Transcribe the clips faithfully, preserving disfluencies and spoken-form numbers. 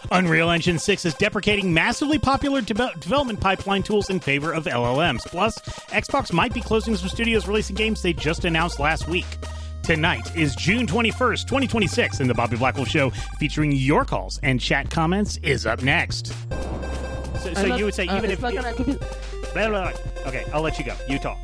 Unreal Engine six is deprecating massively popular de- development pipeline tools in favor of L L Ms. Plus, Xbox might be closing some studios releasing games they just announced last week. Tonight is June twenty-first, twenty twenty-six, and the Bobby Blackwolf Show, featuring your calls and chat comments, is up next. So, so not, you would say, uh, even if... not You, gonna give you... blah, blah, blah. Okay, I'll let you go. You talk.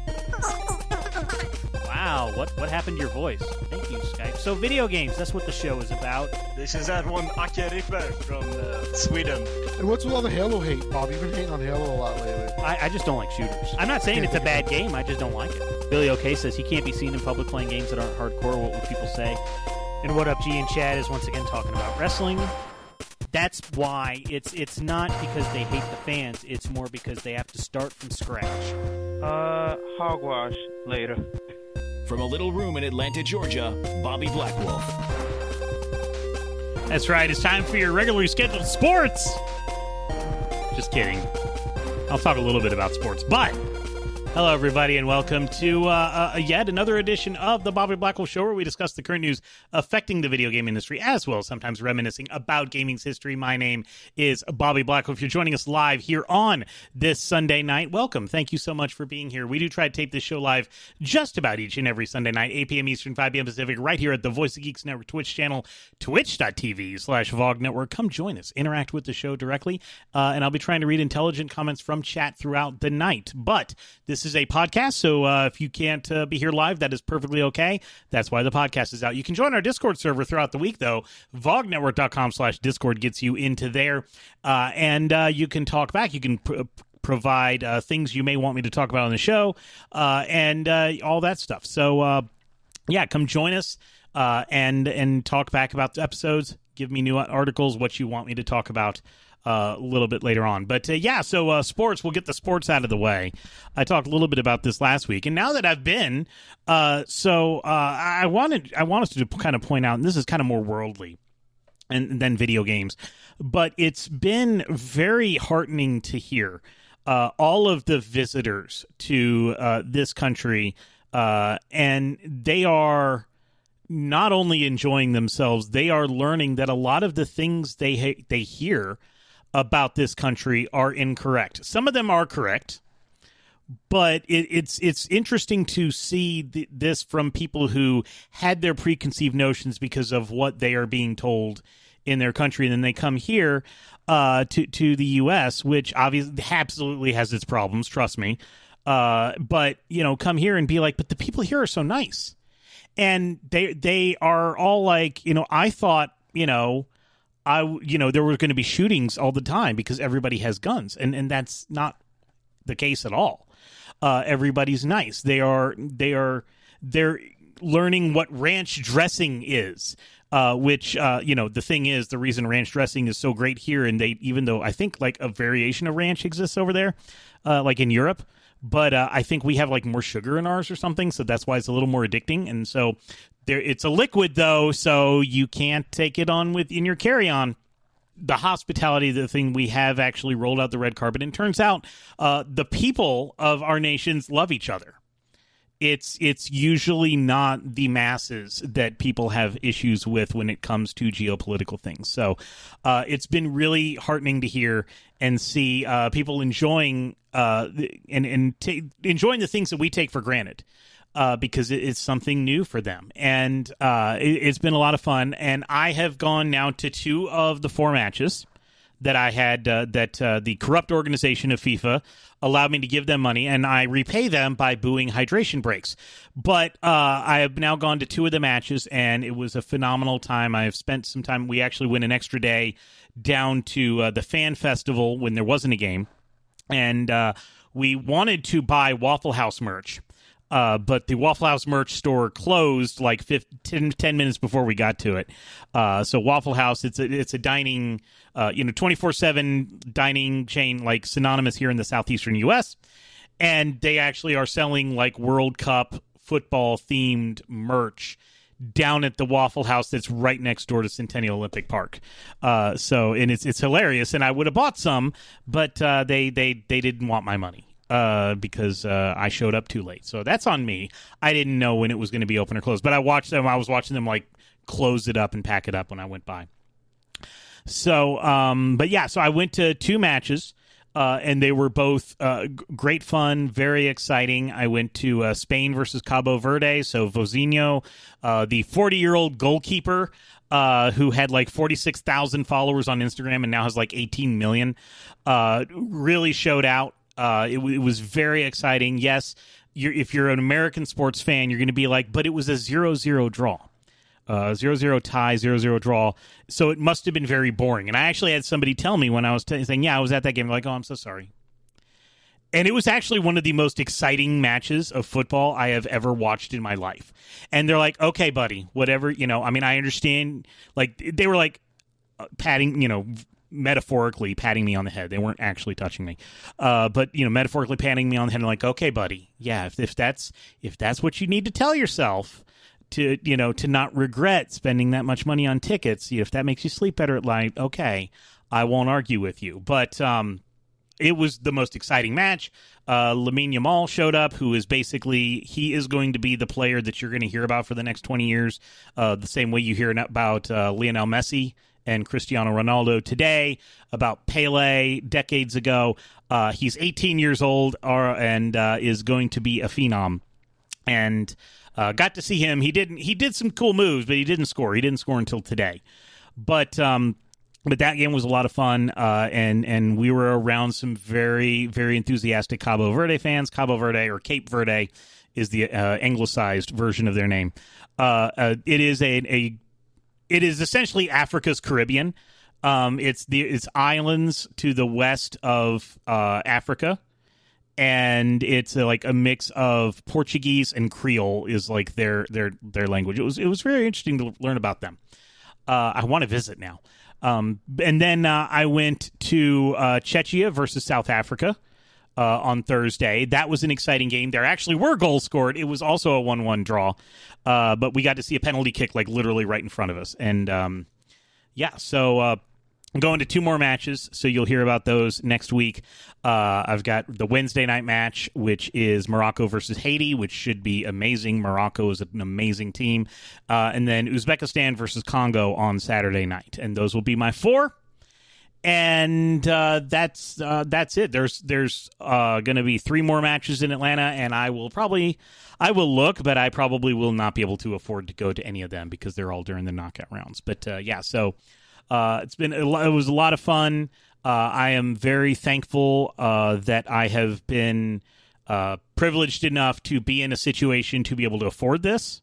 Wow, what what happened to your voice? Thank you, Skype. So video games, that's what the show is about. This is that one Ake Ripper from uh, Sweden. And what's with all the Halo hate, Bob? You've been hating on Halo a lot lately. I, I just don't like shooters. I'm not saying it's a bad game, I just don't like it. Billy OK says he can't be seen in public playing games that aren't hardcore. What would people say? And What Up G and Chad is once again talking about wrestling. That's why it's it's not because they hate the fans, it's more because they have to start from scratch. Uh, hogwash later. From a little room in Atlanta, Georgia, Bobby Blackwolf. That's right, it's time for your regularly scheduled sports. Just kidding. I'll talk a little bit about sports, but hello, everybody, and welcome to uh, uh, yet another edition of the Bobby Blackwolf Show, where we discuss the current news affecting the video game industry, as well as sometimes reminiscing about gaming's history. My name is Bobby Blackwolf. If you're joining us live here on this Sunday night, welcome. Thank you so much for being here. We do try to tape this show live just about each and every Sunday night, eight p.m. Eastern, five p.m. Pacific, right here at the Voice of Geeks Network Twitch channel, twitch.tv slash VOG Network. Come join us. Interact with the show directly, uh, and I'll be trying to read intelligent comments from chat throughout the night. But this is a podcast, so uh, if you can't uh, be here live, that is perfectly okay. That's why the podcast is out. You can join our Discord server throughout the week, though. vognetwork.com slash Discord gets you into there, uh, and uh, you can talk back. You can pr- provide uh, things you may want me to talk about on the show, uh, and uh, all that stuff. So, uh, yeah, come join us uh, and and talk back about the episodes. Give me new articles, what you want me to talk about Uh, a little bit later on. But uh, yeah, so uh, sports, we'll get the sports out of the way. I talked a little bit about this last week, and now that I've been, uh, so uh, I wanted, I want us to kind of point out, and this is kind of more worldly and than video games, but it's been very heartening to hear uh, all of the visitors to uh, this country, uh, and they are not only enjoying themselves, they are learning that a lot of the things they ha- they hear about this country are incorrect. Some of them are correct, but it, it's it's interesting to see th- this from people who had their preconceived notions because of what they are being told in their country, and then they come here uh, to to the U S, which obviously absolutely has its problems. Trust me, uh, but you know, come here and be like, but the people here are so nice, and they they are all like, you know, I thought, you know. I, you know, there were going to be shootings all the time because everybody has guns, and, and that's not the case at all. Uh, everybody's nice. They are, they are, they're learning what ranch dressing is, uh, which, uh, you know, the thing is, the reason ranch dressing is so great here, and they, even though I think like a variation of ranch exists over there, uh, like in Europe, but uh, I think we have like more sugar in ours or something, so that's why it's a little more addicting, and so there, it's a liquid, though, so you can't take it on with in your carry-on. The hospitality, the thing, we have actually rolled out the red carpet, and it turns out uh, the people of our nations love each other. It's it's usually not the masses that people have issues with when it comes to geopolitical things. So uh, it's been really heartening to hear and see uh, people enjoying uh, and, and t- enjoying the things that we take for granted. Uh, because it, it's something new for them. And uh, it, it's been a lot of fun. And I have gone now to two of the four matches that I had, uh, that uh, the corrupt organization of FIFA allowed me to give them money, and I repay them by booing hydration breaks. But uh, I have now gone to two of the matches, and it was a phenomenal time. I have spent some time. We actually went an extra day down to uh, the fan festival when there wasn't a game. And uh, we wanted to buy Waffle House merch. Uh, but the Waffle House merch store closed like fifteen, ten minutes before we got to it. Uh, so Waffle House, it's a, it's a dining, uh, you know, twenty-four seven dining chain, like synonymous here in the southeastern U S. And they actually are selling like World Cup football themed merch down at the Waffle House that's right next door to Centennial Olympic Park. Uh, so, and it's it's hilarious. And I would have bought some, but uh, they, they, they didn't want my money. Uh, because uh, I showed up too late. So that's on me. I didn't know when it was going to be open or closed, but I watched them. I was watching them like close it up and pack it up when I went by. So, um, but yeah, so I went to two matches. Uh, and they were both uh, g- great fun, very exciting. I went to uh, Spain versus Cabo Verde. So Vozinho, uh, the forty-year-old goalkeeper uh, who had like forty-six thousand followers on Instagram and now has like eighteen million, uh, really showed out. Uh, it, w- it was very exciting. Yes, you're, if you're an American sports fan, you're going to be like, but it was a zero zero draw. Uh, zero zero tie, zero zero draw. So it must have been very boring. And I actually had somebody tell me when I was t- saying, yeah, I was at that game. They're like, oh, I'm so sorry. And it was actually one of the most exciting matches of football I have ever watched in my life. And they're like, okay, buddy, whatever, you know, I mean, I understand. Like, they were like uh, patting, you know, metaphorically patting me on the head. They weren't actually touching me. Uh, but, you know, metaphorically patting me on the head and like, okay, buddy, yeah, if, if that's if that's what you need to tell yourself, to, you know, to not regret spending that much money on tickets, if that makes you sleep better at night, okay, I won't argue with you. But um, it was the most exciting match. Uh, Lamine Yamal showed up, who is basically, he is going to be the player that you're going to hear about for the next twenty years, uh, the same way you hear about uh, Lionel Messi and Cristiano Ronaldo today, about Pele decades ago. Uh, he's eighteen years old uh, and uh, is going to be a phenom. And Uh, got to see him. He didn't. He did some cool moves, but he didn't score. He didn't score until today. But um, but that game was a lot of fun, uh, and and we were around some very very enthusiastic Cabo Verde fans. Cabo Verde or Cape Verde is the uh, anglicized version of their name. Uh, uh, it is a a it is essentially Africa's Caribbean. Um, it's the it's islands to the west of uh, Africa. And it's uh, like a mix of Portuguese and Creole is like their their their language. It was it was very interesting to learn about them. Uh, I want to visit now. Um, and then uh, I went to uh, Czechia versus South Africa uh, on Thursday. That was an exciting game. There actually were goals scored. It was also a one one draw, uh, but we got to see a penalty kick like literally right in front of us. And um, yeah, so. Uh, I'm going to two more matches, so you'll hear about those next week. Uh, I've got the Wednesday night match, which is Morocco versus Haiti, which should be amazing. Morocco is an amazing team. Uh, and then Uzbekistan versus Congo on Saturday night. And those will be my four. And uh, that's uh, that's it. There's there's uh, going to be three more matches in Atlanta, and I will probably I will look, but I probably will not be able to afford to go to any of them because they're all during the knockout rounds. But uh, yeah, so. Uh, it's been a lot, it was a lot of fun. Uh, I am very thankful uh, that I have been uh, privileged enough to be in a situation to be able to afford this,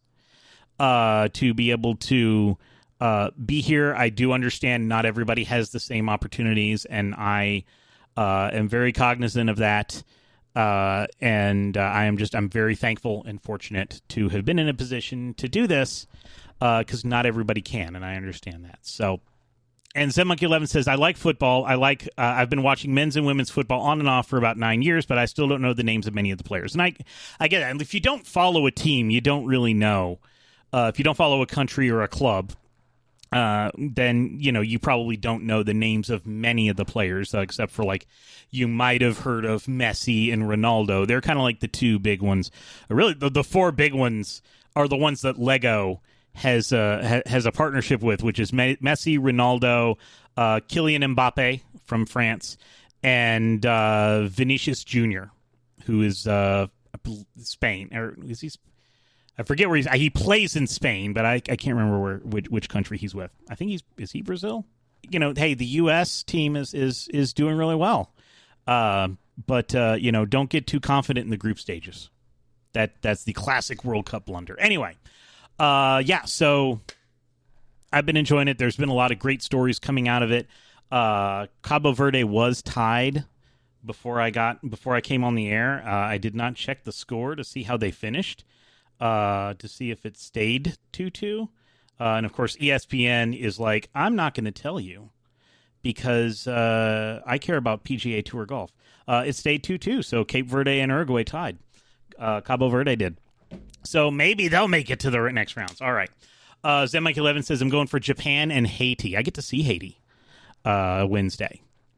uh, to be able to uh, be here. I do understand not everybody has the same opportunities, and I uh, am very cognizant of that. Uh, and uh, I am just I'm very thankful and fortunate to have been in a position to do this because uh, not everybody can, and I understand that. So. And Zenmonkey eleven says, I like football. I like, uh, I've been watching men's and women's football on and off for about nine years, but I still don't know the names of many of the players. And I, I get it. And if you don't follow a team, you don't really know. Uh, if you don't follow a country or a club, uh, then, you know, you probably don't know the names of many of the players, uh, except for, like, you might have heard of Messi and Ronaldo. They're kind of like the two big ones. Really, the, the four big ones are the ones that Lego has uh, ha- has a partnership with, which is Me- Messi, Ronaldo, uh, Kylian Mbappe from France, and uh, Vinicius Junior, who is uh, Spain. Or is he? I forget where he's. He plays in Spain, but I, I can't remember where which, which country he's with. I think he's is he Brazil? You know, hey, the U S team is is is doing really well, uh, but uh, you know, don't get too confident in the group stages. That that's the classic World Cup blunder. Anyway. Uh, yeah, so I've been enjoying it. There's been a lot of great stories coming out of it. Uh, Cabo Verde was tied before I got before I came on the air. Uh, I did not check the score to see how they finished, uh, to see if it stayed two two. Uh, and of course, E S P N is like, I'm not going to tell you because uh, I care about P G A Tour golf. Uh, it stayed two two, so Cape Verde and Uruguay tied. Uh, Cabo Verde did. So maybe they'll make it to the next rounds. All right. Uh, Zenmike eleven says, I'm going for Japan and Haiti. I get to see Haiti uh, Wednesday.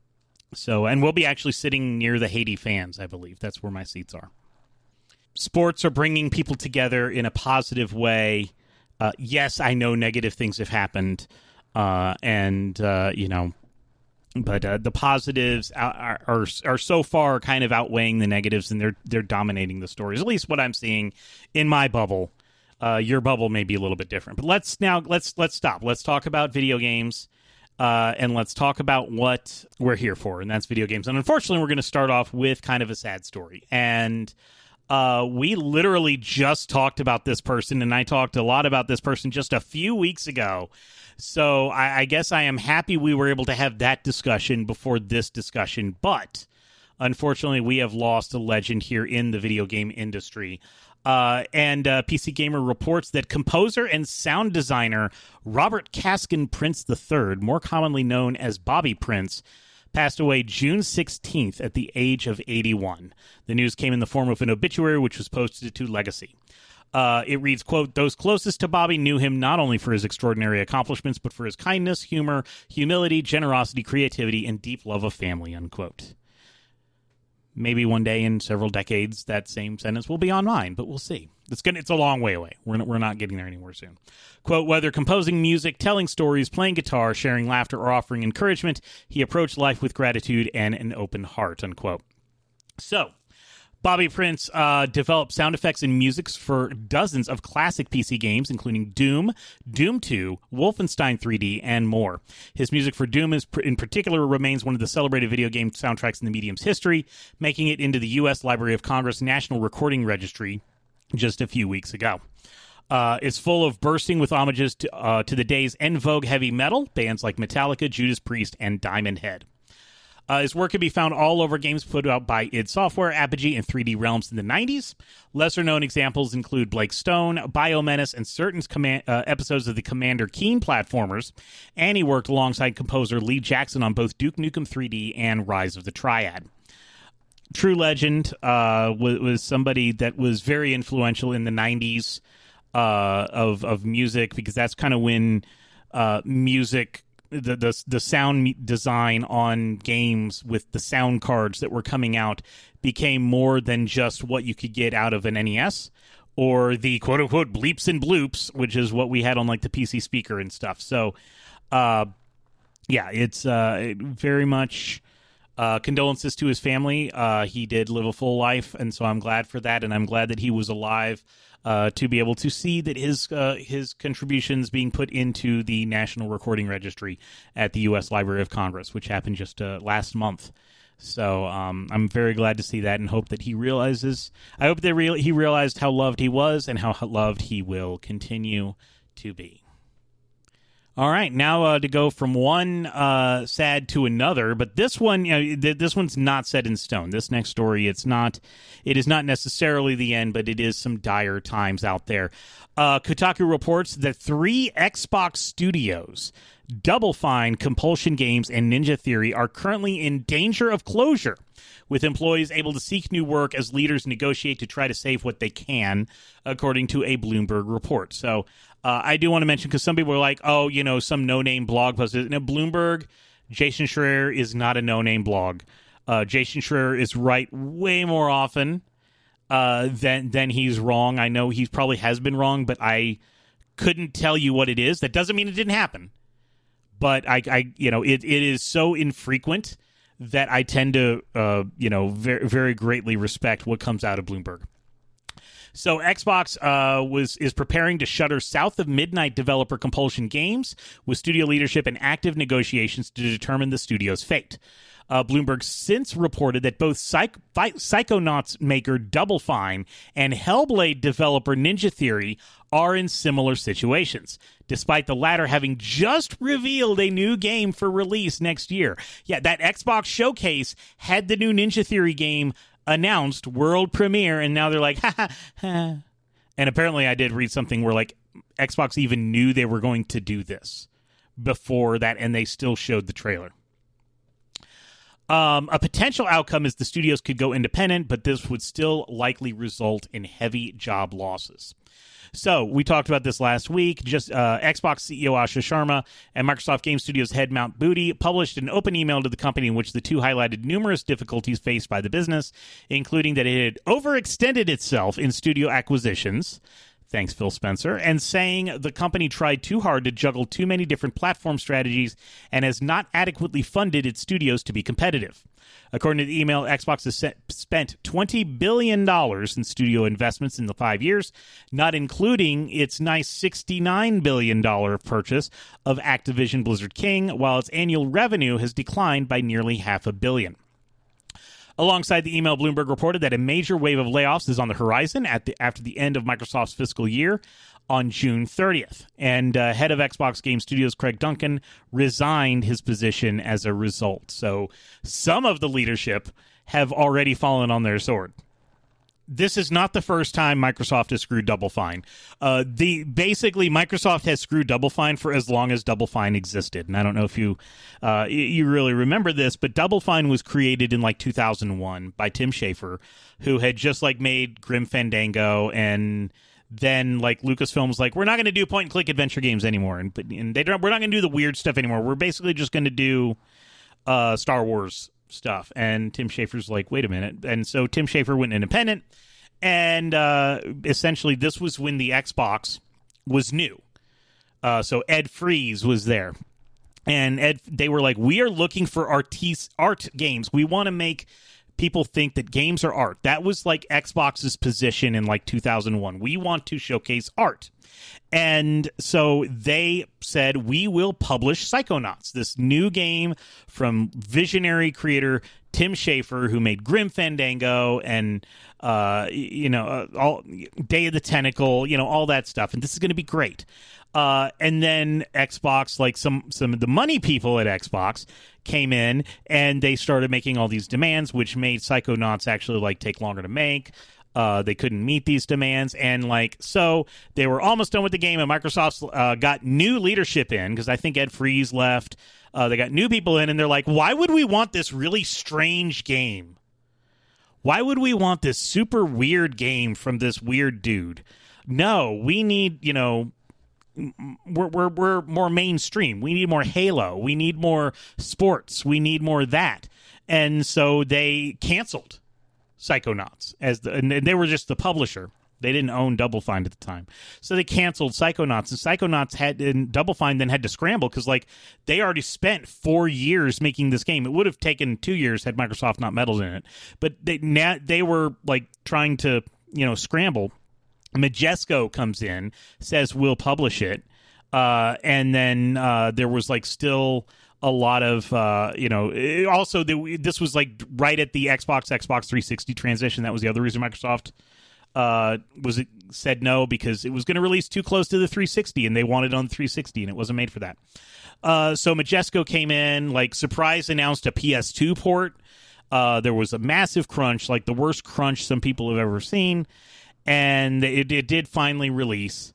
So, and we'll be actually sitting near the Haiti fans, I believe. That's where my seats are. Sports are bringing people together in a positive way. Uh, yes, I know negative things have happened. Uh, and, uh, you know, but uh, the positives are, are are so far kind of outweighing the negatives, and they're they're dominating the stories. At least what I'm seeing in my bubble. Uh, your bubble may be a little bit different. But let's now let's let's stop. Let's talk about video games. Uh, and let's talk about what we're here for, and that's video games. And unfortunately, we're going to start off with kind of a sad story. And uh, we literally just talked about this person, and I talked a lot about this person just a few weeks ago. So I, I guess I am happy we were able to have that discussion before this discussion. But unfortunately, we have lost a legend here in the video game industry. Uh, and uh, P C Gamer reports that composer and sound designer Robert Kaskin Prince the third, more commonly known as Bobby Prince, passed away June sixteenth at the age of eighty-one. The news came in the form of an obituary, which was posted to Legacy. Uh, it reads, quote, "Those closest to Bobby knew him not only for his extraordinary accomplishments, but for his kindness, humor, humility, generosity, creativity, and deep love of family," unquote. Maybe one day in several decades, that same sentence will be on mine, but we'll see. It's gonna, it's a long way away. We're not, we're not getting there anywhere soon. Quote, "Whether composing music, telling stories, playing guitar, sharing laughter, or offering encouragement, he approached life with gratitude and an open heart," unquote. So, Bobby Prince uh, developed sound effects and music for dozens of classic P C games, including Doom, Doom two, Wolfenstein three D, and more. His music for Doom is, in particular remains one of the celebrated video game soundtracks in the medium's history, making it into the U S Library of Congress National Recording Registry just a few weeks ago. Uh, it's full of bursting with homages to, uh, to the day's en vogue heavy metal, bands like Metallica, Judas Priest, and Diamond Head. Uh, his work can be found all over games put out by id Software, Apogee, and three D Realms in the nineties. Lesser-known examples include Blake Stone, Biomenace, and certain command- uh, episodes of the Commander Keen platformers, and he worked alongside composer Lee Jackson on both Duke Nukem three D and Rise of the Triad. True legend, uh, was, was somebody that was very influential in the nineties uh, of, of music, because that's kind of when uh, music... The, the the sound design on games with the sound cards that were coming out became more than just what you could get out of an N E S or the quote-unquote bleeps and bloops, which is what we had on like the P C speaker and stuff. So, uh, yeah, it's uh, very much uh, condolences to his family. Uh, he did live a full life, and so I'm glad for that, and I'm glad that he was alive Uh, to be able to see that his uh, his contributions being put into the National Recording Registry at the U S Library of Congress, which happened just uh, last month. So um, I'm very glad to see that, and hope that he realizes. I hope that re- he realized how loved he was and how loved he will continue to be. All right, now uh, to go from one uh, sad to another, but this one, you know, th- this one's not set in stone. This next story, it's not, it is not necessarily the end, but it is some dire times out there. Uh, Kotaku reports that three Xbox studios, Double Fine, Compulsion Games, and Ninja Theory, are currently in danger of closure, with employees able to seek new work as leaders negotiate to try to save what they can, according to a Bloomberg report. So uh, I do want to mention, because some people are like, oh, you know, some no-name blog post. No, Bloomberg, Jason Schreier is not a no-name blog. Uh, Jason Schreier is right way more often uh, than, than he's wrong. I know he probably has been wrong, but I couldn't tell you what it is. That doesn't mean it didn't happen. But I, I you know, it, it is so infrequent that I tend to, uh, you know, very, very greatly respect what comes out of Bloomberg. So Xbox uh, was is preparing to shutter South of Midnight developer Compulsion Games, with studio leadership in active negotiations to determine the studio's fate. Uh, Bloomberg since reported that both Psych- Psychonauts maker Double Fine and Hellblade developer Ninja Theory are in similar situations, despite the latter having just revealed a new game for release next year. Yeah, that Xbox showcase had the new Ninja Theory game announced, world premiere, and now they're like, ha ha ha. And apparently I did read something where, like, Xbox even knew they were going to do this before that, and they still showed the trailer. Um, a potential outcome is the studios could go independent, but this would still likely result in heavy job losses. So we talked about this last week. Just uh, Xbox C E O Asha Sharma and Microsoft Game Studios head Mount Booty published an open email to the company in which the two highlighted numerous difficulties faced by the business, including that it had overextended itself in studio acquisitions, Thanks, Phil Spencer. And saying the company tried too hard to juggle too many different platform strategies and has not adequately funded its studios to be competitive. According to the email, Xbox has set, spent twenty billion dollars in studio investments in the five years, not including its nice sixty-nine billion dollars purchase of Activision Blizzard King, while its annual revenue has declined by nearly half a billion. Alongside the email, Bloomberg reported that a major wave of layoffs is on the horizon at the, after the end of Microsoft's fiscal year on June thirtieth. And uh, head of Xbox Game Studios, Craig Duncan, resigned his position as a result. So some of the leadership have already fallen on their sword. This is not the first time Microsoft has screwed Double Fine. Uh, the basically, Microsoft has screwed Double Fine for as long as Double Fine existed. And I don't know if you uh, you really remember this, but Double Fine was created in like two thousand one by Tim Schafer, who had just like made Grim Fandango, and then like Lucasfilm was like, we're not going to do point and click adventure games anymore, and, and they don't, we're not going to do the weird stuff anymore. We're basically just going to do uh, Star Wars stuff. And Tim Schafer's like, wait a minute. And so Tim Schafer went independent, and uh, essentially this was when the Xbox was new. Uh, so Ed Freeze was there, and Ed, they were like, we are looking for artis- art games. We want to make people think that games are art. That was like Xbox's position in like two thousand one. We want to showcase art. And so they said, we will publish Psychonauts, this new game from visionary creator Tim Schafer, who made Grim Fandango and, uh, you know, uh, all Day of the Tentacle, you know, all that stuff. And this is going to be great. Uh, and then Xbox, like some, some of the money people at Xbox came in and they started making all these demands, which made Psychonauts actually like take longer to make. Uh, they couldn't meet these demands, and like so, they were almost done with the game. And Microsoft uh, got new leadership in, because I think Ed Freeze left. Uh, they got new people in, and they're like, "Why would we want this really strange game? Why would we want this super weird game from this weird dude? No, we need, you know, we're we're we're more mainstream. We need more Halo. We need more sports. We need more that." And so they canceled Psychonauts, as the, and they were just the publisher. They didn't own Double Fine at the time, so they canceled Psychonauts. And Psychonauts had, and Double Fine then had to scramble, because like they already spent four years making this game. It would have taken two years had Microsoft not meddled in it, but they now they were like trying to, you know, scramble. Majesco comes in, says we'll publish it, uh, and then uh, there was like still a lot of, uh, you know, it also the, this was like right at the Xbox, Xbox three sixty transition. That was the other reason Microsoft uh, was it said no, because it was going to release too close to the three sixty, and they wanted it on the three sixty, and it wasn't made for that. Uh, so Majesco came in, like surprise announced a P S two port. Uh, there was a massive crunch, like the worst crunch some people have ever seen, and it, it did finally release.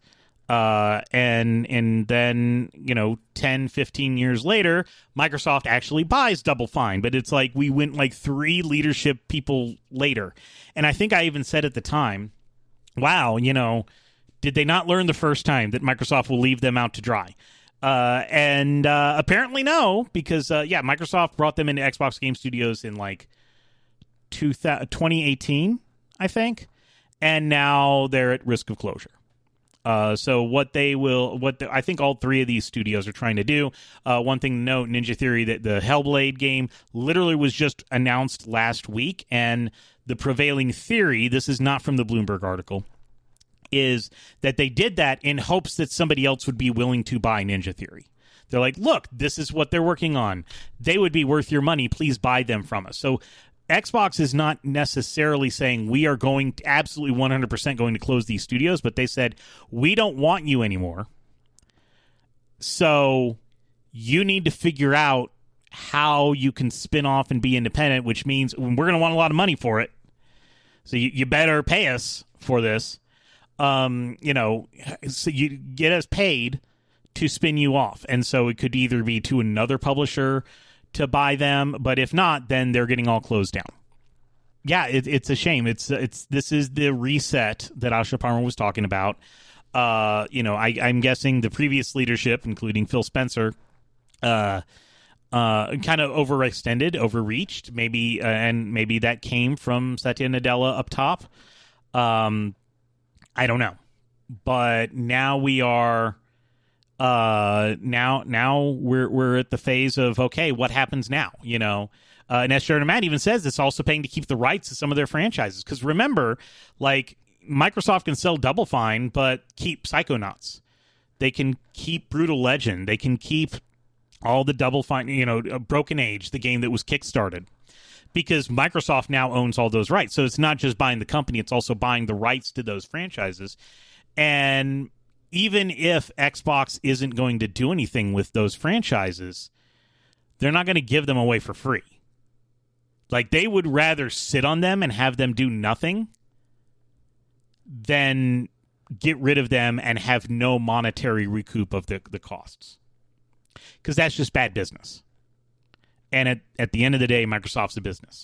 Uh, and and then, you know, ten, fifteen years later, Microsoft actually buys Double Fine. But it's like we went like three leadership people later. And I think I even said at the time, wow, you know, did they not learn the first time that Microsoft will leave them out to dry? Uh, and uh, apparently no, because, uh, yeah, Microsoft brought them into Xbox Game Studios in like twenty eighteen, I think. And now they're at risk of closure. Uh, so what they will, what the, I think all three of these studios are trying to do. Uh, one thing to note, Ninja Theory, that the Hellblade game literally was just announced last week, and the prevailing theory, this is not from the Bloomberg article, is that they did that in hopes that somebody else would be willing to buy Ninja Theory. They're like, look, this is what they're working on. They would be worth your money. Please buy them from us. So Xbox is not necessarily saying we are going to absolutely one hundred percent going to close these studios, but they said, we don't want you anymore. So you need to figure out how you can spin off and be independent, which means we're going to want a lot of money for it. So you, you better pay us for this. Um, you know, so you get us paid to spin you off. And so it could either be to another publisher to buy them, but if not, then they're getting all closed down. Yeah, it, it's a shame. It's it's this is the reset that Asha Parmar was talking about. Uh, you know, I, I'm guessing the previous leadership, including Phil Spencer, uh, uh, kind of overextended, overreached, maybe, uh, and maybe that came from Satya Nadella up top. Um, I don't know. but now we are uh, now now we're we're at the phase of, okay, what happens now? You know, uh, and as Sharon Matt even says, it's also paying to keep the rights to some of their franchises. Because remember, like, Microsoft can sell Double Fine, but keep Psychonauts. They can keep Brutal Legend. They can keep all the Double Fine, you know, Broken Age, the game that was kickstarted. Because Microsoft now owns all those rights. So it's not just buying the company, it's also buying the rights to those franchises. And even if Xbox isn't going to do anything with those franchises, they're not going to give them away for free. Like, they would rather sit on them and have them do nothing than get rid of them and have no monetary recoup of the, the costs. Because that's just bad business. And at, at the end of the day, Microsoft's a business.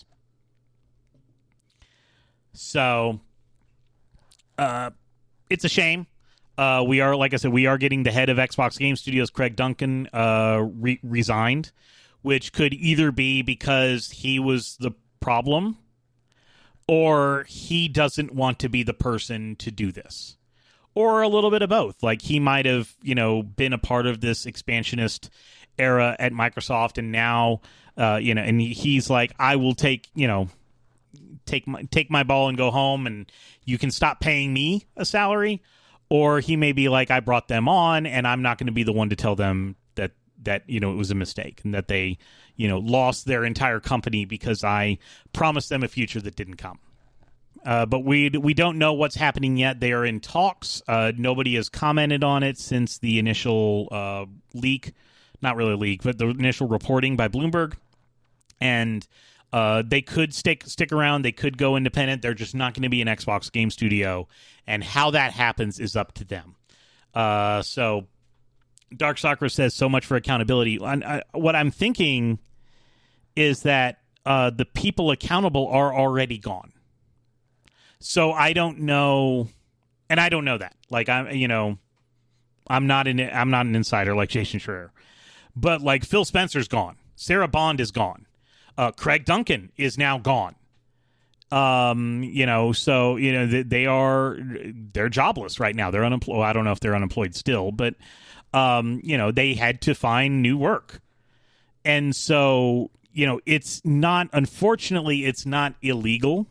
So, uh, it's a shame. Uh, we are, like I said, we are getting the head of Xbox Game Studios, Craig Duncan, uh, re- resigned, which could either be because he was the problem or he doesn't want to be the person to do this. Or a little bit of both. Like, he might have, you know, been a part of this expansionist era at Microsoft, and now, uh, you know, and he's like, I will take, you know, take my take my ball and go home, and you can stop paying me a salary. Or he may be like, I brought them on, and I'm not going to be the one to tell them that that you know it was a mistake and that they, you know, lost their entire company because I promised them a future that didn't come. Uh, but we we don't know what's happening yet. They are in talks. Uh, nobody has commented on it since the initial uh, leak. Not really leak, but the initial reporting by Bloomberg. And uh, they could stick stick around. They could go independent. They're just not going to be an Xbox Game Studio. And how that happens is up to them. Uh, so Dark Sakura says, so much for accountability. And, uh, what I'm thinking is that uh, the people accountable are already gone. So I don't know, and I don't know that. Like, I'm, you know, I'm not an I'm not an insider like Jason Schreier, but like Phil Spencer's gone, Sarah Bond is gone, uh, Craig Duncan is now gone. Um, you know, so you know they, they are they're jobless right now. They're unemployed. I don't know if they're unemployed still, but um, you know, they had to find new work, and so you know, it's not. Unfortunately, it's not illegal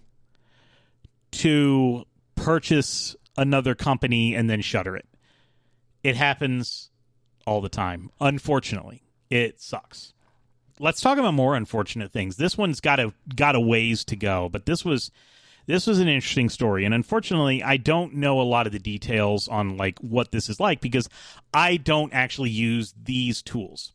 to purchase another company and then shutter it. It happens all the time. Unfortunately, it sucks. Let's talk about more unfortunate things. This one's got a got a ways to go, but this was this was an interesting story. And unfortunately, I don't know a lot of the details on like what this is like because I don't actually use these tools.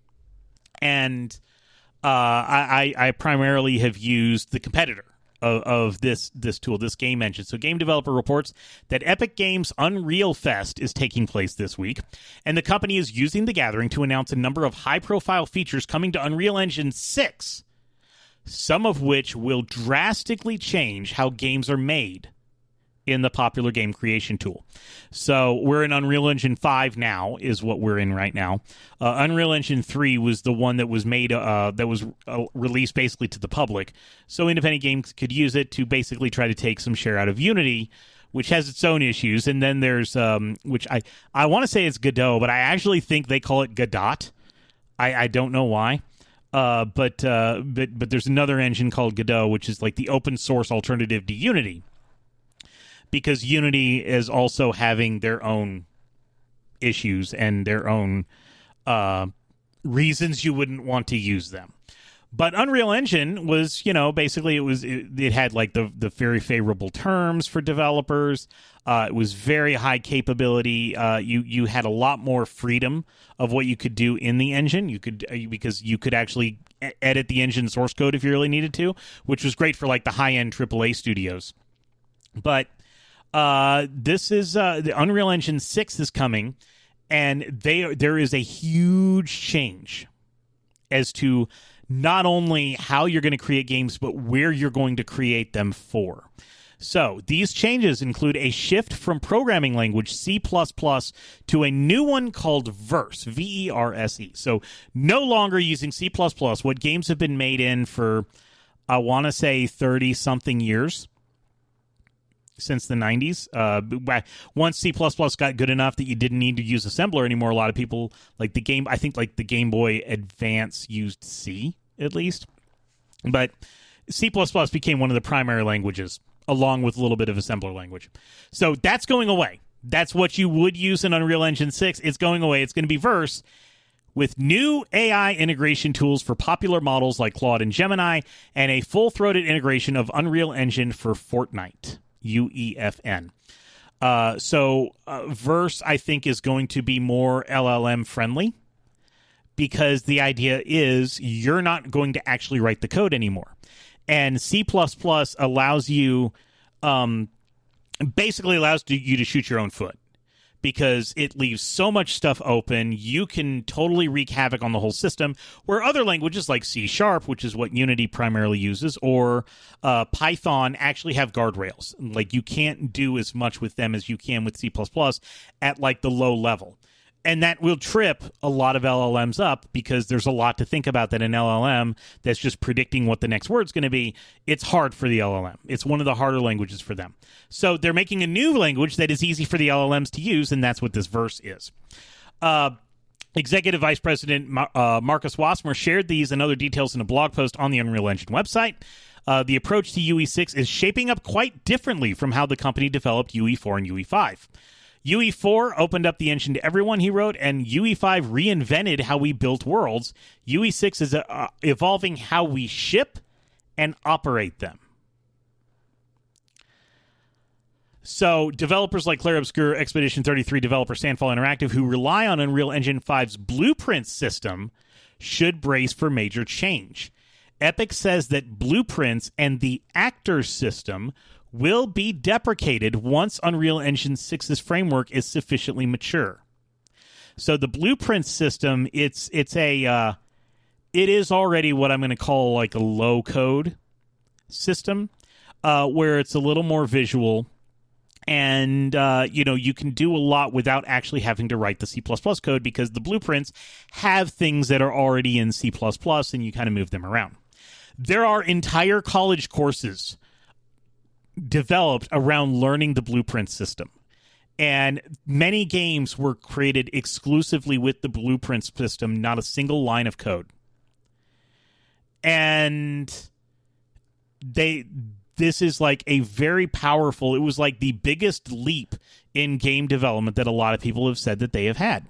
And uh, I, I primarily have used the competitor Of, of this this tool, this game engine. So Game Developer reports that Epic Games Unreal Fest is taking place this week, and the company is using the gathering to announce a number of high-profile features coming to Unreal Engine six, some of which will drastically change how games are made in the popular game creation tool. So we're in Unreal Engine five now, is what we're in right now. Uh, Unreal Engine three was the one that was made, uh, that was uh, released basically to the public. So independent games could use it to basically try to take some share out of Unity, which has its own issues. And then there's, um, which I, I want to say it's Godot, but I actually think they call it Godot. I, I don't know why. Uh, but, uh, but, but there's another engine called Godot, which is like the open source alternative to Unity. Because Unity is also having their own issues and their own uh, reasons you wouldn't want to use them. But Unreal Engine was, you know, basically it was it, it had like the the very favorable terms for developers. Uh, it was very high capability. Uh, you you had a lot more freedom of what you could do in the engine. You could uh, because you could actually edit the engine source code if you really needed to, which was great for like the high end triple A studios. But Uh, this is uh, the Unreal Engine six is coming, and they there is a huge change as to not only how you're going to create games, but where you're going to create them for. So these changes include a shift from programming language C plus plus to a new one called Verse, V E R S E. So no longer using C plus plus, what games have been made in for, I want to say, thirty-something years. since the nineties. Uh, once C plus plus got good enough that you didn't need to use assembler anymore, a lot of people, like the game, I think like the Game Boy Advance used C at least. But C plus plus became one of the primary languages, along with a little bit of assembler language. So that's going away. That's what you would use in Unreal Engine six. It's going away. It's going to be Verse, with new A I integration tools for popular models like Claude and Gemini, and a full-throated integration of Unreal Engine for Fortnite, U E F N. Uh, so uh, Verse, I think, is going to be more L L M-friendly, because the idea is you're not going to actually write the code anymore. And C plus plus allows you, um, basically allows you to shoot your own foot, because it leaves so much stuff open. You can totally wreak havoc on the whole system, where other languages like C Sharp, which is what Unity primarily uses, or uh, Python actually have guardrails. Like, you can't do as much with them as you can with C plus plus at like the low level. And that will trip a lot of L L Ms up, because there's a lot to think about that an L L M that's just predicting what the next word's going to be. It's hard for the L L M. It's one of the harder languages for them. So they're making a new language that is easy for the L L Ms to use, and that's what this Verse is. Uh, Executive Vice President Mar- uh, Marcus Wassmer shared these and other details in a blog post on the Unreal Engine website. Uh, the approach to U E six is shaping up quite differently from how the company developed U E four and U E five. U E four opened up the engine to everyone, he wrote, and U E five reinvented how we built worlds. U E six is uh, evolving how we ship and operate them. So developers like Clair Obscur, Expedition thirty-three developer Sandfall Interactive, who rely on Unreal Engine five's Blueprint system, should brace for major change. Epic says that Blueprints and the Actor system will be deprecated once Unreal Engine six's framework is sufficiently mature. So the Blueprint system, it's it's a uh, it is already what I'm going to call like a low code system, uh, where it's a little more visual, and uh, you know, you can do a lot without actually having to write the C plus plus code, because the blueprints have things that are already in C plus plus, and you kind of move them around. There are entire college courses developed around learning the Blueprint system, and many games were created exclusively with the Blueprint system, not a single line of code. And they this is like a very powerful, it was like the biggest leap in game development that a lot of people have said that they have had.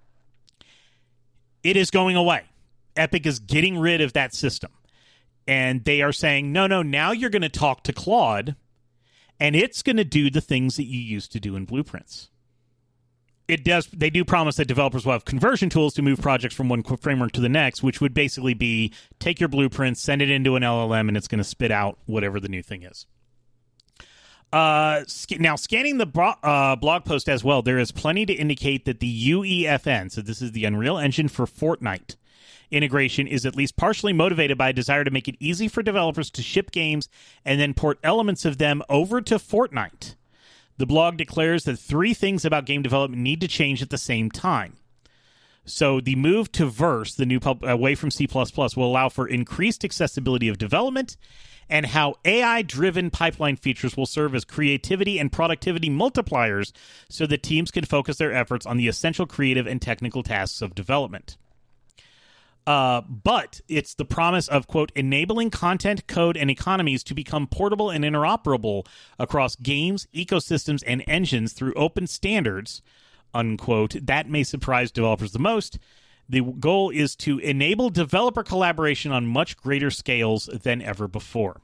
It is going away. Epic is getting rid of that system, and they are saying, no, no, now you're going to talk to Claude, and it's going to do the things that you used to do in Blueprints. It does. They do promise that developers will have conversion tools to move projects from one framework to the next, which would basically be take your blueprints, send it into an L L M, and it's going to spit out whatever the new thing is. Uh, now, scanning the bro- uh, blog post as well, there is plenty to indicate that the U E F N, so this is the Unreal Engine for Fortnite, integration is at least partially motivated by a desire to make it easy for developers to ship games and then port elements of them over to Fortnite. The blog declares that three things about game development need to change at the same time. So the move to Verse, the new pub- away from C plus plus, will allow for increased accessibility of development, and how A I-driven pipeline features will serve as creativity and productivity multipliers so that teams can focus their efforts on the essential creative and technical tasks of development. Uh, but it's the promise of, quote, enabling content, code, and economies to become portable and interoperable across games, ecosystems, and engines through open standards, unquote. That may surprise developers the most. The goal is to enable developer collaboration on much greater scales than ever before.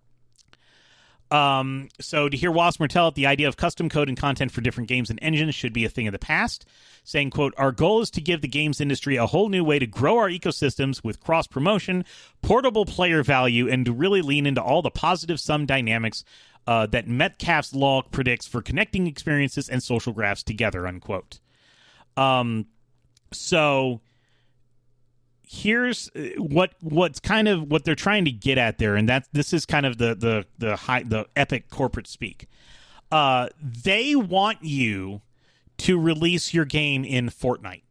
Um, so to hear Wassmer tell it, the idea of custom code and content for different games and engines should be a thing of the past, saying, quote, our goal is to give the games industry a whole new way to grow our ecosystems with cross-promotion, portable player value, and to really lean into all the positive sum dynamics uh, that Metcalfe's law predicts for connecting experiences and social graphs together, unquote. Um, so here's what what's kind of what they're trying to get at there, and that this is kind of the the the high the Epic corporate speak. Uh, they want you to release your game in Fortnite,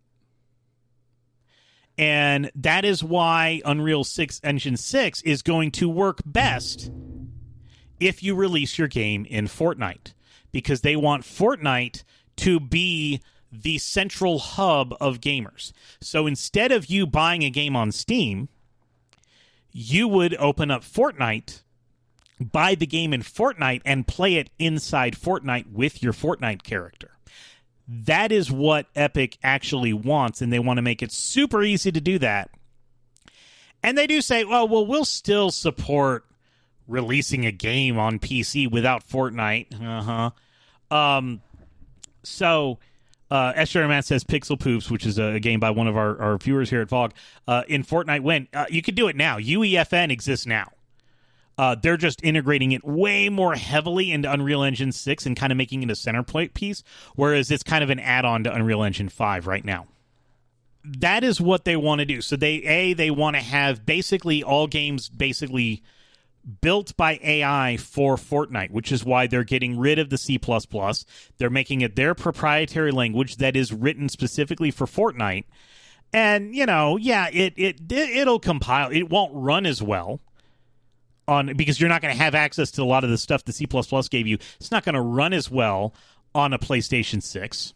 and that is why Unreal six Engine six is going to work best if you release your game in Fortnite, because they want Fortnite to be the central hub of gamers. So instead of you buying a game on Steam, you would open up Fortnite, buy the game in Fortnite, and play it inside Fortnite with your Fortnite character. That is what Epic actually wants, and they want to make it super easy to do that. And they do say, well, well, we'll still support releasing a game on P C without Fortnite. Uh-huh. Um, so, uh, S J R Matt says Pixel Poops, which is a game by one of our, our viewers here at V O G, uh, in Fortnite when uh, you can do it now. U E F N exists now. Uh, they're just integrating it way more heavily into Unreal Engine six and kind of making it a center plate piece, whereas it's kind of an add-on to Unreal Engine five right now. That is what they want to do. So they, A, they want to have basically all games basically built by A I for Fortnite, which is why they're getting rid of the C plus plus. They're making it their proprietary language that is written specifically for Fortnite. And, you know, yeah, it, it, it'll compile. It won't run as well on because you're not going to have access to a lot of the stuff the C plus plus gave you. It's not going to run as well on a PlayStation six.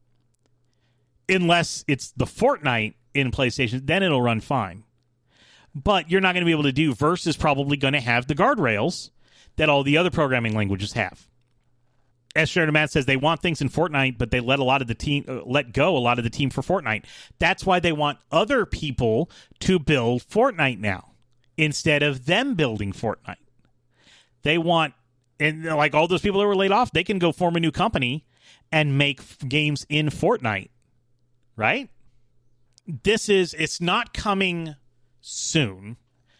Unless it's the Fortnite in PlayStation, then it'll run fine. But you're not going to be able to do. Verse is probably going to have the guardrails that all the other programming languages have. S. Sheridan Matt says they want things in Fortnite, but they let a lot of the team uh, let go a lot of the team for Fortnite. That's why they want other people to build Fortnite now instead of them building Fortnite. They want, and like all those people that were laid off, they can go form a new company and make f- games in Fortnite. Right? This is, it's not coming soon.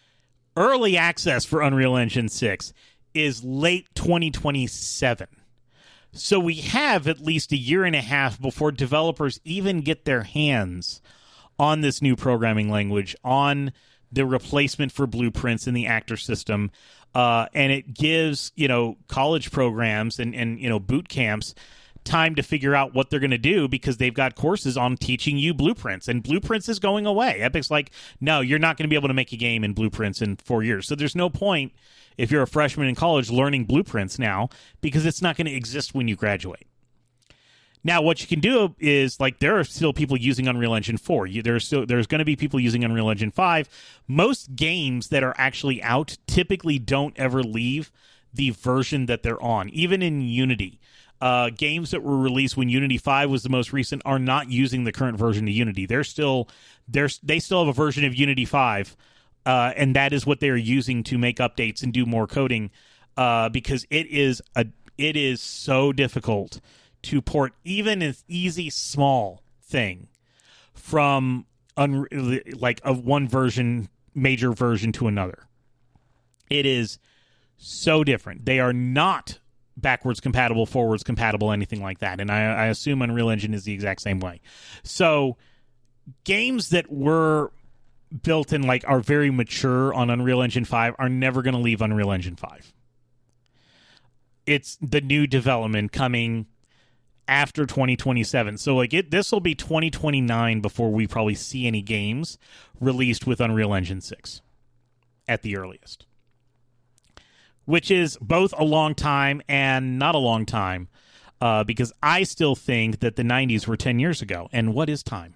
Early access for Unreal Engine six is late twenty twenty-seven. So we have at least a year and a half before developers even get their hands on this new programming language, on the replacement for blueprints in the actor system. Uh, and it gives, you know, college programs and, and, you know, boot camps time to figure out what they're going to do because they've got courses on teaching you blueprints, and blueprints is going away. Epic's like, no, you're not going to be able to make a game in blueprints in four years. So there's no point if you're a freshman in college learning blueprints now because it's not going to exist when you graduate. Now, what you can do is, like, there are still people using Unreal Engine four. You, there's still there's going to be people using Unreal Engine five. Most games that are actually out typically don't ever leave the version that they're on, even in Unity. Uh, games that were released when Unity five was the most recent are not using the current version of Unity. They're still they're, they still have a version of Unity five, uh, and that is what they are using to make updates and do more coding uh, because it is a it is so difficult to port even an easy small thing from un- like of one version major version to another. It is so different. They are not backwards compatible, forwards compatible, anything like that. And I, I assume Unreal Engine is the exact same way. So games that were built in, like, are very mature on Unreal Engine five are never going to leave Unreal Engine five. It's the new development coming after twenty twenty-seven. So, like, it this will be twenty twenty-nine before we probably see any games released with Unreal Engine six at the earliest. Which is both a long time and not a long time, uh, because I still think that the nineties were ten years ago. And what is time?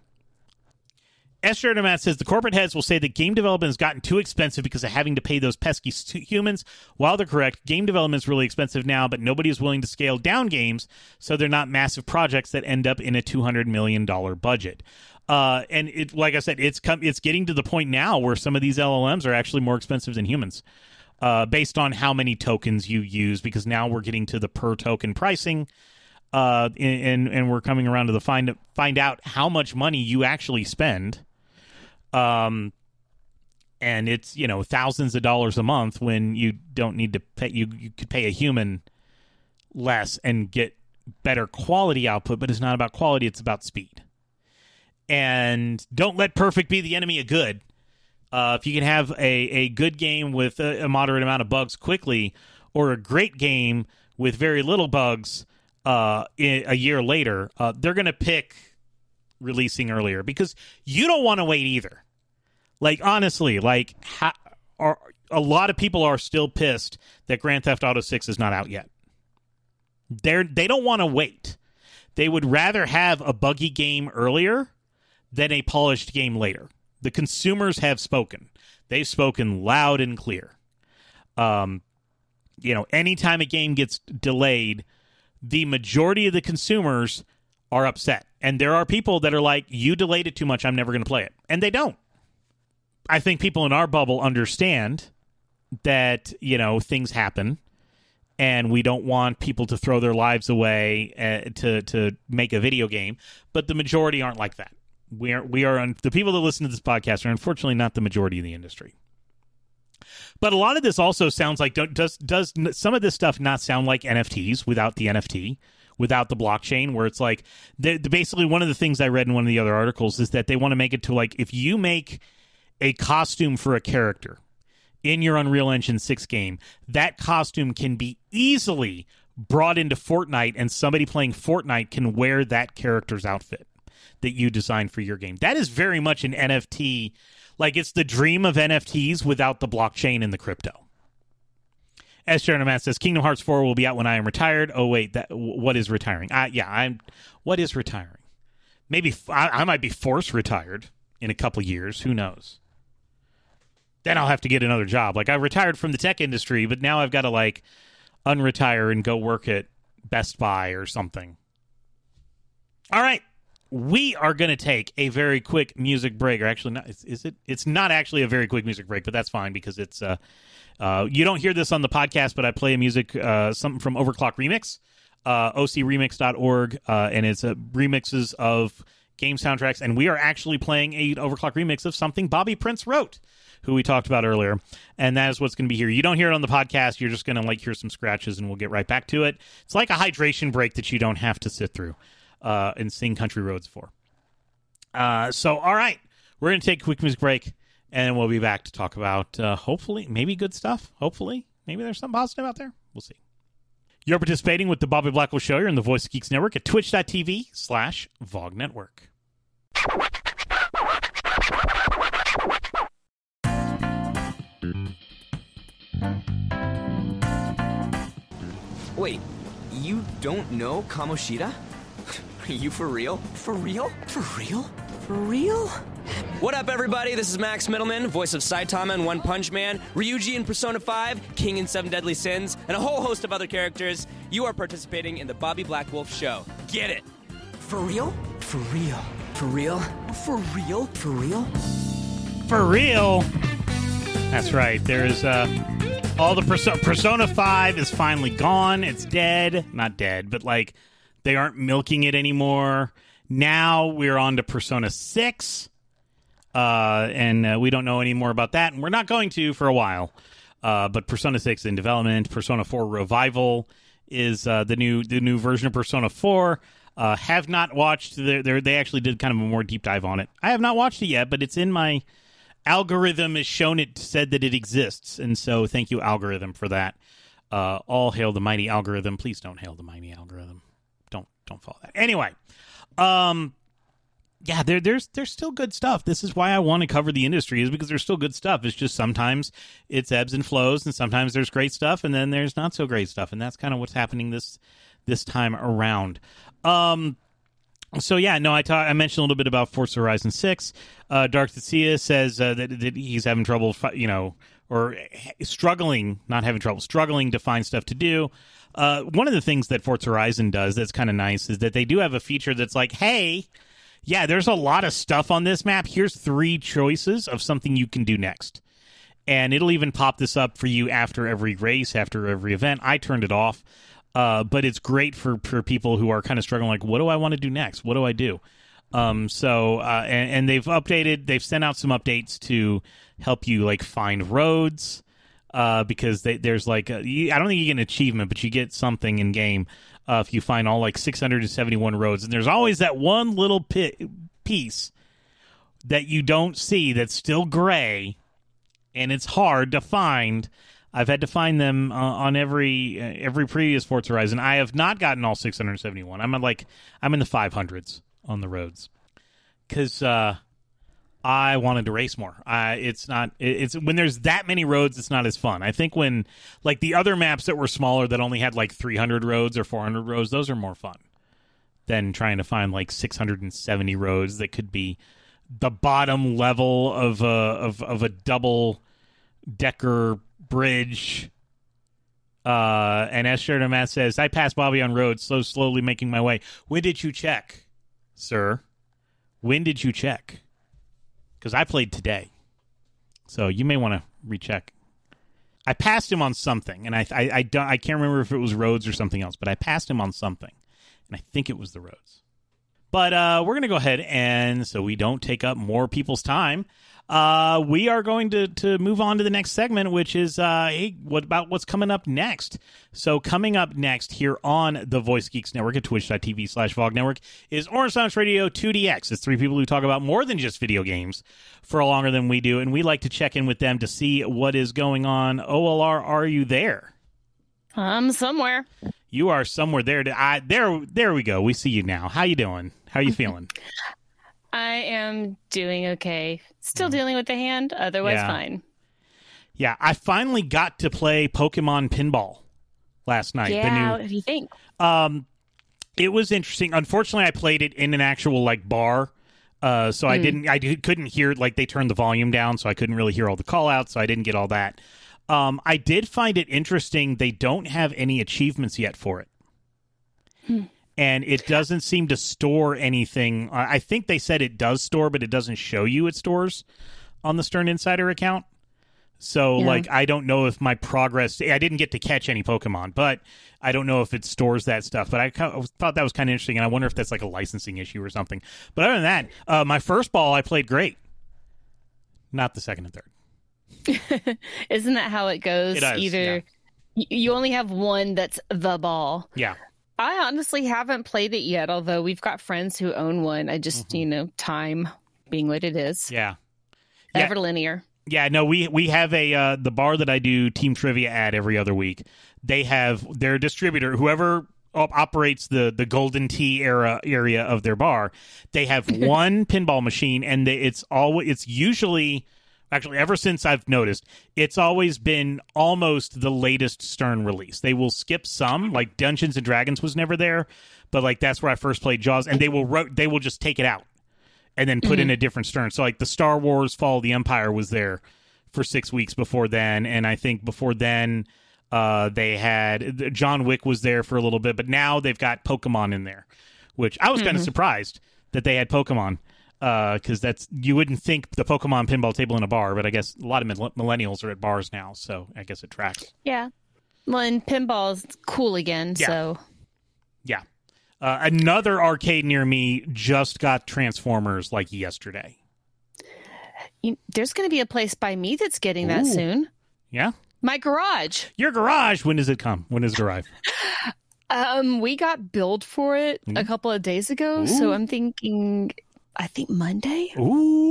S. Sheridan Matt says the corporate heads will say that game development has gotten too expensive because of having to pay those pesky humans. While they're correct, game development is really expensive now, but nobody is willing to scale down games, so they're not massive projects that end up in a two hundred million dollars budget. Uh, and it, like I said, it's come, it's getting to the point now where some of these L L Ms are actually more expensive than humans. Uh, based on how many tokens you use, because now we're getting to the per token pricing, uh, and and we're coming around to the find find out how much money you actually spend, um, and it's, you know, thousands of dollars a month when you don't need to pay. You you could pay a human less and get better quality output, but it's not about quality; it's about speed. And don't let perfect be the enemy of good. Uh, if you can have a, a good game with a, a moderate amount of bugs quickly, or a great game with very little bugs uh, in, a year later, uh, they're going to pick releasing earlier because you don't want to wait either. Like, honestly, like, how, are a lot of people are still pissed that Grand Theft Auto six is not out yet. They're, they don't want to wait. They would rather have a buggy game earlier than a polished game later. The consumers have spoken. They've spoken loud and clear. Um, you know, anytime a game gets delayed, the majority of the consumers are upset. And there are people that are like, you delayed it too much, I'm never going to play it. And they don't. I think people in our bubble understand that, you know, things happen. And we don't want people to throw their lives away uh, to to make a video game, but the majority aren't like that. We are we are un- the people that listen to this podcast are unfortunately not the majority of the industry. But a lot of this also sounds like don't, does does some of this stuff not sound like N F Ts without the N F T, without the blockchain? Where it's like the, the, basically one of the things I read in one of the other articles is that they want to make it to like if you make a costume for a character in your Unreal Engine six game, that costume can be easily brought into Fortnite and somebody playing Fortnite can wear that character's outfit that you designed for your game. That is very much an N F T. Like, it's the dream of N F Ts without the blockchain and the crypto. As Sharon Matt says, Kingdom Hearts four will be out when I am retired. Oh, wait, that what is retiring? Uh, yeah, I'm. What is retiring? Maybe I, I might be forced retired in a couple years. Who knows? Then I'll have to get another job. Like, I retired from the tech industry, but now I've got to, like, unretire and go work at Best Buy or something. All right. We are going to take a very quick music break. Or actually, not, is, is it? It's not actually a very quick music break, but that's fine because it's... Uh, uh, you don't hear this on the podcast, but I play music, uh, something from Overclock Remix, uh, O C remix dot org, uh, and it's uh, remixes of game soundtracks. And we are actually playing a Overclock remix of something Bobby Prince wrote, who we talked about earlier, and that is what's going to be here. You don't hear it on the podcast. You're just going to like hear some scratches, and we'll get right back to it. It's like a hydration break that you don't have to sit through uh, and sing Country Roads for. Uh, so, all right, we're going to take a quick music break, and then we'll be back to talk about, uh, hopefully, maybe good stuff. Hopefully, maybe there's something positive out there. We'll see. You're participating with the Bobby Blackwell Show. You're in the Voice of Geeks Network at twitch.tv slash VOG Network. Wait, you don't know Kamoshida? Are you for real? For real? For real? For real? What up, everybody? This is Max Middleman, voice of Saitama in One Punch Man, Ryuji in Persona five, King in Seven Deadly Sins, and a whole host of other characters. You are participating in the Bobby Black Wolf Show. Get it! For real? For real? For real? For real? For real? For real? That's right. There's uh, all the Perso- Persona five is finally gone. It's dead. Not dead, but like they aren't milking it anymore. Now we're on to Persona six, uh, and uh, we don't know any more about that, and we're not going to for a while. Uh, but Persona six is in development. Persona four Revival is uh, the new the new version of Persona four. Uh, have not watched. Their, their, they actually did kind of a more deep dive on it. I have not watched it yet, but it's in my algorithm has shown it, said that it exists, and so thank you, algorithm, for that. Uh, all hail the mighty algorithm. Please don't hail the mighty algorithm. Don't don't follow that. Anyway, um, yeah, there there's there's still good stuff. This is why I want to cover the industry, is because there's still good stuff. It's just sometimes it's ebbs and flows, and sometimes there's great stuff, and then there's not so great stuff, and that's kind of what's happening this this time around. Um. So, yeah, no, I ta- I mentioned a little bit about Forza Horizon six. Uh, Dark Tetsuya says uh, that, that he's having trouble, you know, or struggling, not having trouble, struggling to find stuff to do. Uh, one of the things that Forza Horizon does that's kind of nice is that they do have a feature that's like, hey, yeah, there's a lot of stuff on this map. Here's three choices of something you can do next. And it'll even pop this up for you after every race, after every event. I turned it off. Uh, but it's great for, for people who are kind of struggling, like, what do I want to do next? What do I do? Um, so, uh, and, and they've updated, they've sent out some updates to help you, like, find roads, uh, because they, there's, like, a, I don't think you get an achievement, but you get something in-game uh, if you find all, like, six hundred seventy-one roads. And there's always that one little pit, piece that you don't see that's still gray, and it's hard to find. I've had to find them uh, on every uh, every previous Forza Horizon. I have not gotten all six hundred seventy-one. I'm at like I'm in the five hundreds on the roads, because uh, I wanted to race more. Uh, it's not. It, it's when there's that many roads, it's not as fun. I think when like the other maps that were smaller that only had like three hundred roads or four hundred roads, those are more fun than trying to find like six hundred seventy roads that could be the bottom level of a of of a double decker bridge. Uh, and S. Sheridan Matt says, I passed Bobby on roads, so slowly making my way. When did you check, sir? When did you check? Because I played today. So you may want to recheck. I passed him on something, and I, I, I, don't, I can't remember if it was roads or something else, but I passed him on something, and I think it was the roads. But uh, we're going to go ahead, and so we don't take up more people's time, Uh, we are going to, to move on to the next segment, which is, uh, hey, what about what's coming up next? So coming up next here on the Voice Geeks Network at twitch.tv slash VOG Network is Orange Sounds Radio two D X. It's three people who talk about more than just video games for longer than we do, and we like to check in with them to see what is going on. O L R, are you there? I'm somewhere. You are somewhere there. To, I, there, there we go. We see you now. How you doing? How you feeling? I am doing okay. Still dealing with the hand, otherwise yeah. fine. Yeah, I finally got to play Pokemon Pinball last night. Yeah, the new, what do you think? Um, it was interesting. Unfortunately, I played it in an actual like bar, uh, so mm. I didn't, I did, couldn't hear. Like they turned the volume down, so I couldn't really hear all the call outs. So I didn't get all that. Um, I did find it interesting. They don't have any achievements yet for it. Hmm. And it doesn't seem to store anything. I think they said it does store, but it doesn't show you it stores on the Stern Insider account. So, yeah. like, I don't know if my progress... I didn't get to catch any Pokemon, but I don't know if it stores that stuff. But I thought that was kind of interesting, and I wonder if that's like a licensing issue or something. But other than that, uh, my first ball, I played great. Not the second and third. Isn't that how it goes? It does, Either yeah. You only have one that's the ball. Yeah. I honestly haven't played it yet, although we've got friends who own one. I just, mm-hmm. you know, time being what it is. Yeah. Ever yeah. linear. Yeah, no, we we have a, uh, the bar that I do Team Trivia at every other week. They have their distributor, whoever op- operates the, the Golden Tee era area of their bar, they have one pinball machine, and they, it's always, it's usually... Actually, ever since I've noticed, it's always been almost the latest Stern release. They will skip some, like Dungeons and Dragons was never there, but like that's where I first played Jaws, and they will ro- they will just take it out and then put mm-hmm. in a different Stern. So like the Star Wars Fall of the Empire was there for six weeks before then, and I think before then uh, they had John Wick was there for a little bit, but now they've got Pokemon in there, which I was mm-hmm. kind of surprised that they had Pokemon. Because uh, that's you wouldn't think the Pokemon pinball table in a bar, but I guess a lot of mill- millennials are at bars now, so I guess it tracks. Yeah, well, and pinball's cool again, yeah. so yeah. Uh, another arcade near me just got Transformers like yesterday. You, there's going to be a place by me that's getting that Ooh. soon. Yeah, my garage. Your garage. When does it come? When does it arrive? um, we got billed for it mm. a couple of days ago, Ooh. so I'm thinking. I think Monday. Ooh.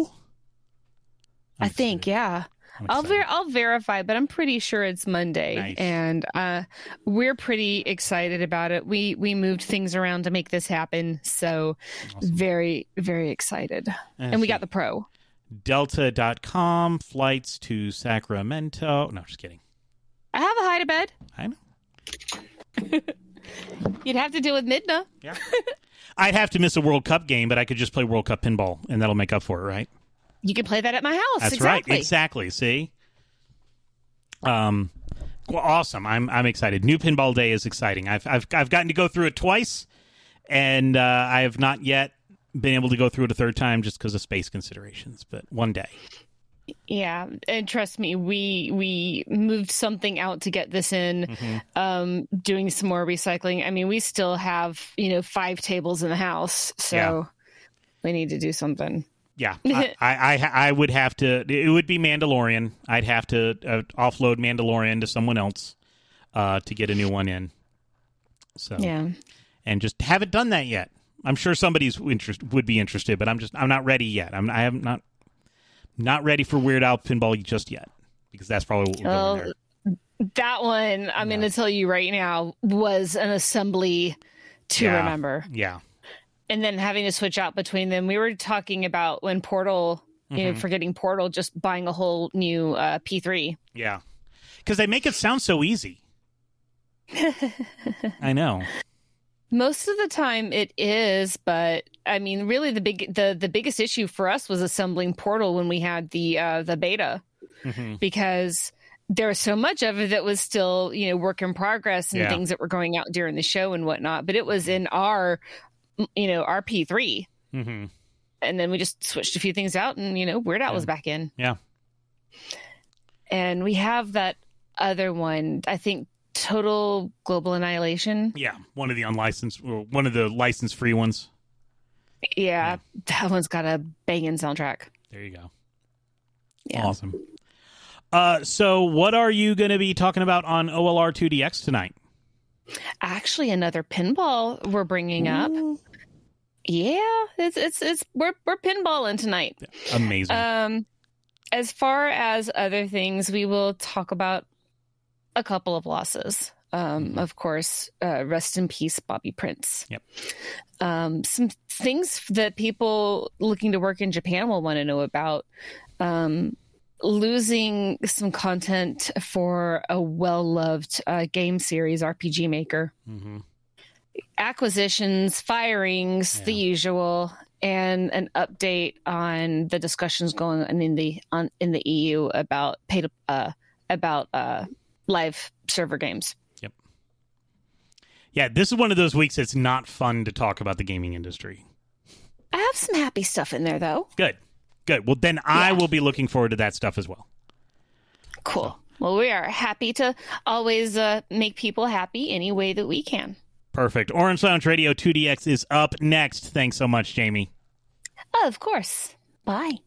I'm I think, excited. yeah. I'll ver- I'll verify, but I'm pretty sure it's Monday, nice. and uh, we're pretty excited about it. We we moved things around to make this happen, so awesome. very very excited. And, and we got the Pro. Delta dot com flights to Sacramento. No, just kidding. I have a hide to bed. I know. You'd have to deal with Midna. Yeah. I'd have to miss a World Cup game, but I could just play World Cup pinball, and that'll make up for it, right? You can play that at my house. That's exactly. right. Exactly. See? Um, well, awesome. I'm I'm excited. New Pinball Day is exciting. I've I've I've gotten to go through it twice, and uh, I have not yet been able to go through it a third time just because of space considerations. But one day. Yeah, and trust me, we we moved something out to get this in, mm-hmm. um, doing some more recycling. I mean, we still have, you know, five tables in the house, so yeah. we need to do something. Yeah, I, I I would have to, it would be Mandalorian. I'd have to uh, offload Mandalorian to someone else uh, to get a new one in. So yeah, and just haven't done that yet. I'm sure somebody's interest would be interested, but I'm just, I'm not ready yet. I'm I have not. Not ready for Weird Al Pinball just yet, because that's probably what we're well, going there. That one, I'm yeah. going to tell you right now, was an assembly to yeah. remember. Yeah. And then having to switch out between them. We were talking about when Portal you know, forgetting Portal, just buying a whole new uh, P three. Yeah. Because they make it sound so easy. I know. Most of the time it is, but I mean, really the big the, the biggest issue for us was assembling Portal when we had the uh, the beta, mm-hmm. because there was so much of it that was still, you know, work in progress and yeah. things that were going out during the show and whatnot. But it was in our, you know, our P three. Mm-hmm. And then we just switched a few things out and, you know, Weird Al yeah. was back in. Yeah. And we have that other one, I think, Total Global Annihilation. Yeah. One of the unlicensed, or one of the license free ones. Yeah, yeah. That one's got a banging soundtrack. There you go. Yeah. Awesome. Uh, so what are you going to be talking about on O L R two D X tonight? Actually, another pinball we're bringing Ooh. up. Yeah, it's it's it's we're we're pinballing tonight. Amazing. Um, as far as other things, we will talk about a couple of losses. Um, mm-hmm. Of course, uh, rest in peace, Bobby Prince. Yep. Um, some things that people looking to work in Japan will want to know about. Um, losing some content for a well-loved uh, game series, R P G Maker. Mm-hmm. Acquisitions, firings, yeah. the usual, and an update on the discussions going on in the on in the E U about pay to, uh, about uh, live server games. Yep. Yeah, this is one of those weeks that's not fun to talk about the gaming industry. I have some happy stuff in there, though. Good, good. Well, then I yeah. will be looking forward to that stuff as well. Cool. So. Well, we are happy to always uh, make people happy any way that we can. Perfect. Orange Lounge Radio two D X is up next. Thanks so much, Jamie. Of course. Bye.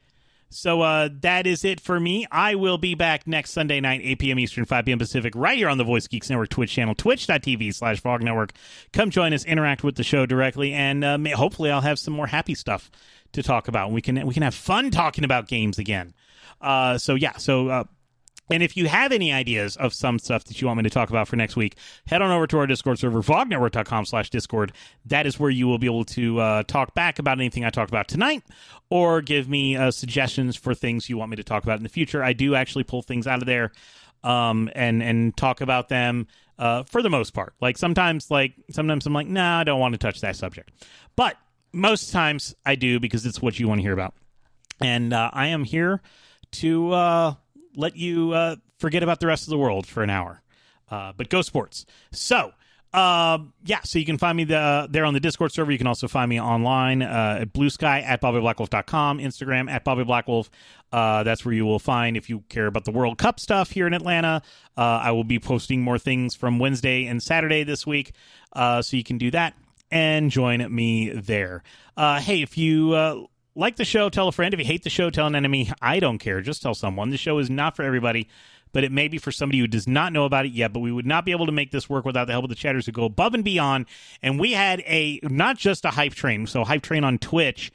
So uh, that is it for me. I will be back next Sunday night, eight p.m. Eastern, five p.m. Pacific, right here on the Voice Geeks Network Twitch channel, twitch.tv slash Frog Network. Come join us, interact with the show directly, and uh, may- hopefully I'll have some more happy stuff to talk about. We can we can have fun talking about games again. Uh, so yeah, so... Uh, And if you have any ideas of some stuff that you want me to talk about for next week, head on over to our Discord server, vognetwork.com slash Discord. That is where you will be able to uh, talk back about anything I talked about tonight, or give me uh, suggestions for things you want me to talk about in the future. I do actually pull things out of there um, and and talk about them uh, for the most part. Like sometimes, like sometimes I'm like, nah, I don't want to touch that subject. But most times I do, because it's what you want to hear about. And uh, I am here to... Uh, let you uh, forget about the rest of the world for an hour. Uh, but go sports. So, uh, yeah, so you can find me the, uh, there on the Discord server. You can also find me online uh, at Blue Sky, at Bobby Black Wolf dot com, Instagram, at Bobby Black Wolf. Uh, that's where you will find, if you care about the World Cup stuff here in Atlanta. Uh, I will be posting more things from Wednesday and Saturday this week, uh, so you can do that and join me there. Uh, hey, if you... Uh, Like the show, tell a friend. If you hate the show, tell an enemy. I don't care. Just tell someone. The show is not for everybody, but it may be for somebody who does not know about it yet. But we would not be able to make this work without the help of the chatters who go above and beyond. And we had a, not just a hype train. So hype train on Twitch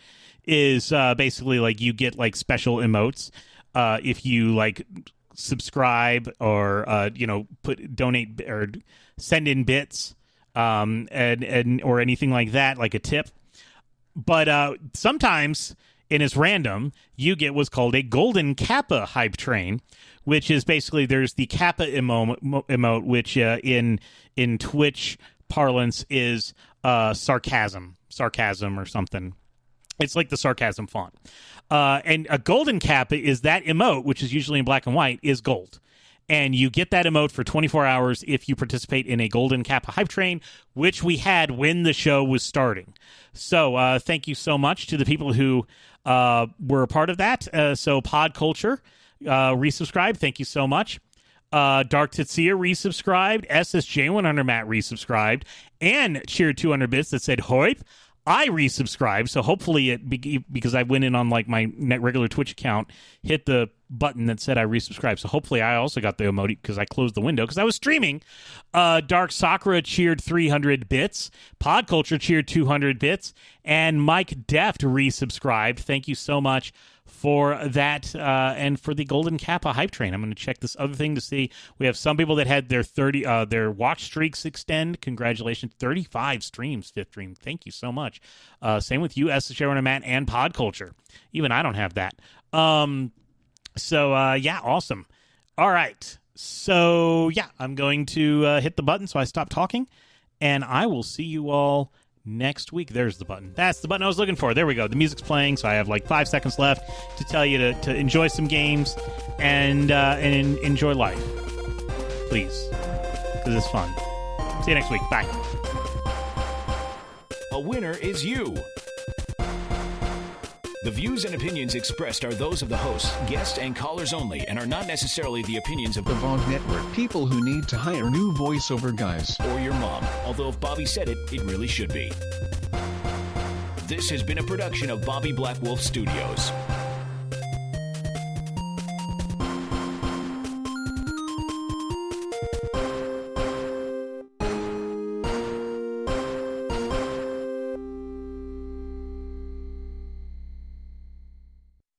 is uh, basically like you get like special emotes uh, if you like subscribe or, uh, you know, put donate or send in bits um, and, and or anything like that, like a tip. But uh, sometimes, and it's random, you get what's called a Golden Kappa hype train, which is basically there's the Kappa emo- emote, which uh, in in Twitch parlance is uh, sarcasm, sarcasm or something. It's like the sarcasm font. Uh, and a Golden Kappa is that emote, which is usually in black and white, is gold. And you get that emote for twenty-four hours if you participate in a Golden Kappa hype train, which we had when the show was starting. So uh, thank you so much to the people who uh, were a part of that. Uh, so Pod Culture, uh, resubscribed. Thank you so much. Uh, Dark Titsia resubscribed. S S J one hundred Matt resubscribed. And cheered two hundred bits that said, Hoip. I resubscribed, so hopefully it, because I went in on like my regular Twitch account, hit the button that said I resubscribed. So hopefully I also got the emoji because I closed the window because I was streaming. Uh, Dark Sakura cheered three hundred bits. Podculture cheered two hundred bits. And Mike Deft resubscribed. Thank you so much for that uh, and for the Golden Kappa hype train. I'm going to check this other thing to see. We have some people that had their thirty uh, their watch streaks extend. Congratulations, thirty-five streams, Fifth Dream. Thank you so much. Uh, same with you, S. Sharon and Matt, and Pod Culture. Even I don't have that. Um, so uh, yeah, awesome. All right. So yeah, I'm going to uh, hit the button so I stop talking, and I will see you all next week. There's the button. That's the button I was looking for. There we go. The music's playing, so I have like five seconds left to tell you to, to enjoy some games and uh, and enjoy life, please, because it's fun. See you next week. Bye. A winner is you. The views and opinions expressed are those of the hosts, guests, and callers only, and are not necessarily the opinions of the Vaughn Network. People who need to hire new voiceover guys. Or your mom. Although if Bobby said it, it really should be. This has been a production of Bobby Black Wolf Studios.